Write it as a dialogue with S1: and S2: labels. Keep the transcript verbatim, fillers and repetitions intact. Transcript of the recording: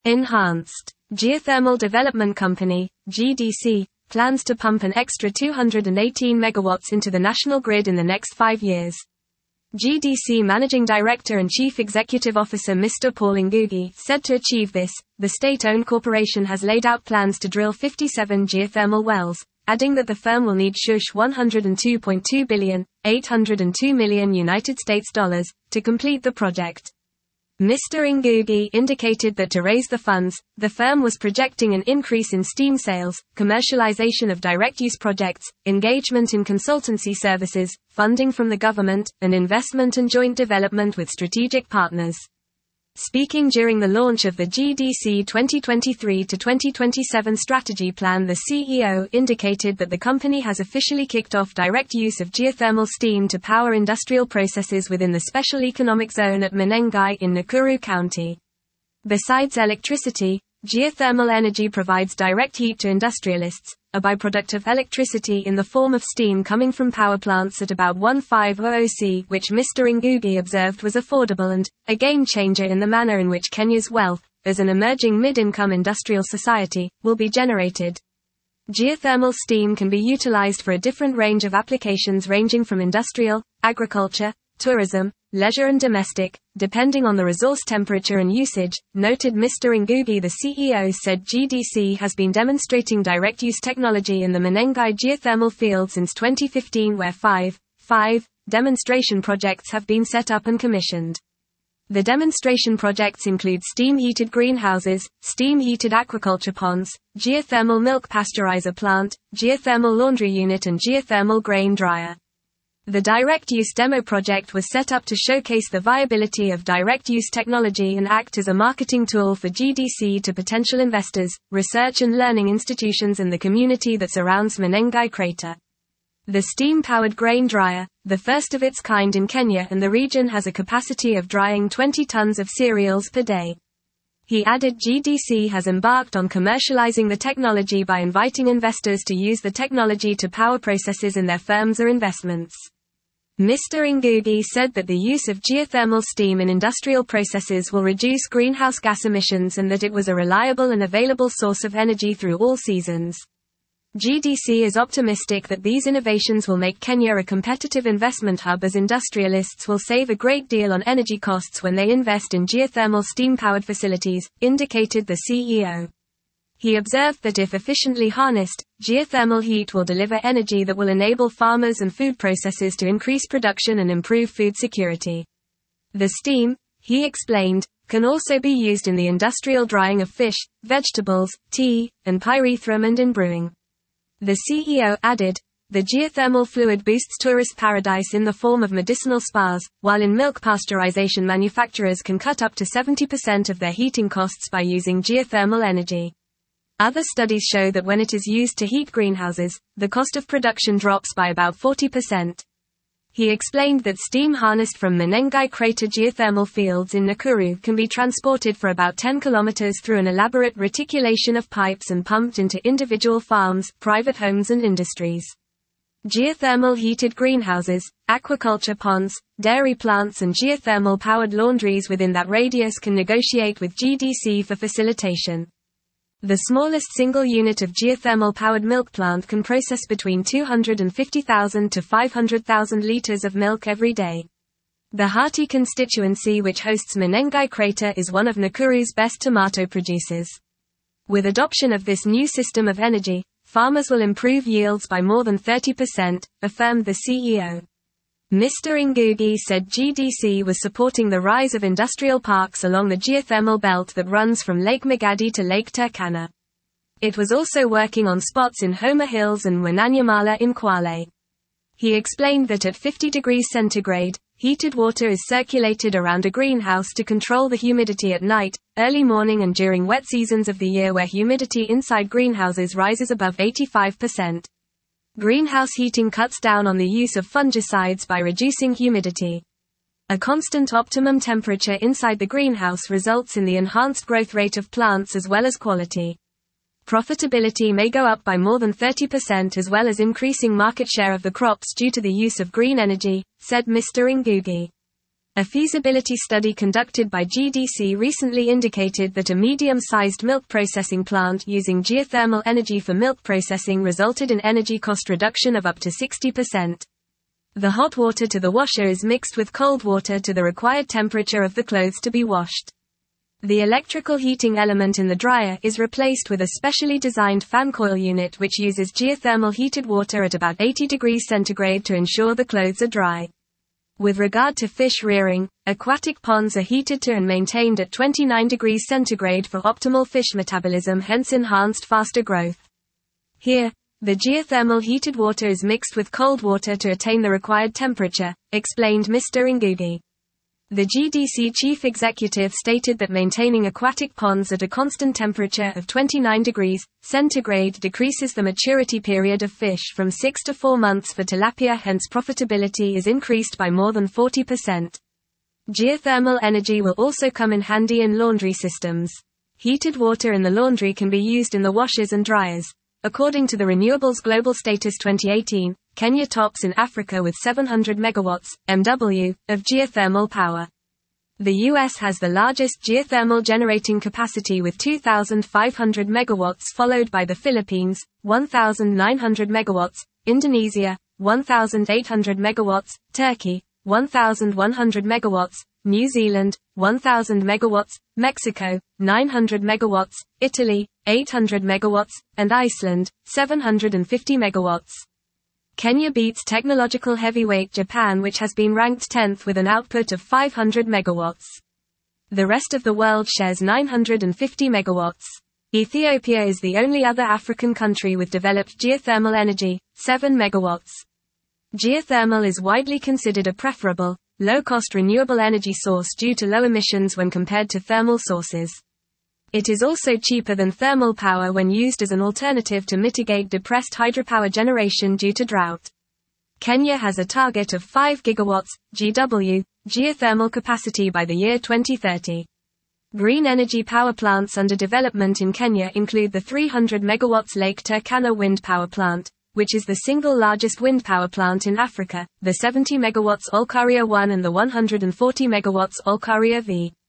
S1: Enhanced Geothermal Development Company, G D C, plans to pump an extra two hundred eighteen megawatts into the national grid in the next five years. G D C Managing Director and Chief Executive Officer Mister Paul Ngugi said to achieve this, the state-owned corporation has laid out plans to drill fifty-seven geothermal wells, adding that the firm will need shush one hundred two point two billion, eight hundred two million United States dollars, to complete the project. Mister Ngugi indicated that to raise the funds, the firm was projecting an increase in steam sales, commercialization of direct-use projects, engagement in consultancy services, funding from the government, and investment and joint development with strategic partners. Speaking during the launch of the G D C twenty twenty-three to twenty twenty-seven strategy plan, the C E O indicated that the company has officially kicked off direct use of geothermal steam to power industrial processes within the Special Economic Zone at Menengai in Nakuru County. Besides electricity, geothermal energy provides direct heat to industrialists, a byproduct of electricity in the form of steam coming from power plants at about fifteen hundred C, which Mister Ngugi observed was affordable and a game changer in the manner in which Kenya's wealth, as an emerging mid-income industrial society, will be generated. Geothermal steam can be utilized for a different range of applications ranging from industrial, agriculture, tourism, leisure and domestic, depending on the resource temperature and usage, noted Mister Ngugi. The C E O said G D C has been demonstrating direct-use technology in the Menengai geothermal field since twenty fifteen, where five, five demonstration projects have been set up and commissioned. The demonstration projects include steam-heated greenhouses, steam-heated aquaculture ponds, geothermal milk pasteurizer plant, geothermal laundry unit and geothermal grain dryer. The direct-use demo project was set up to showcase the viability of direct-use technology and act as a marketing tool for G D C to potential investors, research and learning institutions and the community that surrounds Menengai Crater. The steam-powered grain dryer, the first of its kind in Kenya and the region, has a capacity of drying twenty tons of cereals per day. He added G D C has embarked on commercializing the technology by inviting investors to use the technology to power processes in their firms or investments. Mister Ngugi said that the use of geothermal steam in industrial processes will reduce greenhouse gas emissions and that it was a reliable and available source of energy through all seasons. G D C is optimistic that these innovations will make Kenya a competitive investment hub, as industrialists will save a great deal on energy costs when they invest in geothermal steam-powered facilities, indicated the C E O. He observed that if efficiently harnessed, geothermal heat will deliver energy that will enable farmers and food processors to increase production and improve food security. The steam, he explained, can also be used in the industrial drying of fish, vegetables, tea, and pyrethrum and in brewing. The C E O added, the geothermal fluid boosts tourist paradise in the form of medicinal spas, while in milk pasteurization manufacturers can cut up to seventy percent of their heating costs by using geothermal energy. Other studies show that when it is used to heat greenhouses, the cost of production drops by about forty percent. He explained that steam harnessed from Menengai Crater geothermal fields in Nakuru can be transported for about ten kilometers through an elaborate reticulation of pipes and pumped into individual farms, private homes and industries. Geothermal heated greenhouses, aquaculture ponds, dairy plants and geothermal-powered laundries within that radius can negotiate with G D C for facilitation. The smallest single unit of geothermal-powered milk plant can process between two hundred fifty thousand to five hundred thousand liters of milk every day. The Hati constituency, which hosts Menengai Crater, is one of Nakuru's best tomato producers. With adoption of this new system of energy, farmers will improve yields by more than thirty percent, affirmed the C E O. Mister Ngugi said G D C was supporting the rise of industrial parks along the geothermal belt that runs from Lake Magadi to Lake Turkana. It was also working on spots in Homa Hills and Mwananyamala in Kwale. He explained that at fifty degrees centigrade, heated water is circulated around a greenhouse to control the humidity at night, early morning and during wet seasons of the year where humidity inside greenhouses rises above eighty-five percent. Greenhouse heating cuts down on the use of fungicides by reducing humidity. A constant optimum temperature inside the greenhouse results in the enhanced growth rate of plants as well as quality. Profitability may go up by more than thirty percent as well as increasing market share of the crops due to the use of green energy, said Mister Ngugi. A feasibility study conducted by G D C recently indicated that a medium-sized milk processing plant using geothermal energy for milk processing resulted in energy cost reduction of up to sixty percent. The hot water to the washer is mixed with cold water to the required temperature of the clothes to be washed. The electrical heating element in the dryer is replaced with a specially designed fan coil unit which uses geothermal heated water at about eighty degrees centigrade to ensure the clothes are dry. With regard to fish rearing, aquatic ponds are heated to and maintained at twenty-nine degrees centigrade for optimal fish metabolism, hence enhanced faster growth. Here, the geothermal heated water is mixed with cold water to attain the required temperature, explained Mister Ngugi. The G D C chief executive stated that maintaining aquatic ponds at a constant temperature of twenty-nine degrees centigrade decreases the maturity period of fish from six to four months for tilapia, hence profitability is increased by more than forty percent. Geothermal energy will also come in handy in laundry systems. Heated water in the laundry can be used in the washers and dryers. According to the Renewables Global Status twenty eighteen, Kenya tops in Africa with seven hundred megawatts, M W, of geothermal power. The U S has the largest geothermal generating capacity with two thousand five hundred megawatts, followed by the Philippines, one thousand nine hundred megawatts, Indonesia, one thousand eight hundred megawatts, Turkey, one thousand one hundred megawatts, New Zealand, one thousand megawatts, Mexico, nine hundred megawatts, Italy, eight hundred megawatts, and Iceland, seven hundred fifty megawatts. Kenya beats technological heavyweight Japan, which has been ranked tenth with an output of five hundred megawatts. The rest of the world shares nine hundred fifty megawatts. Ethiopia is the only other African country with developed geothermal energy, seven megawatts. Geothermal is widely considered a preferable, low-cost renewable energy source due to low emissions when compared to thermal sources. It is also cheaper than thermal power when used as an alternative to mitigate depressed hydropower generation due to drought. Kenya has a target of five gigawatts, G W, geothermal capacity by the year twenty thirty. Green energy power plants under development in Kenya include the three hundred megawatts Lake Turkana wind power plant, which is the single largest wind power plant in Africa, the seventy megawatts Olkaria one and the one hundred forty megawatts Olkaria two.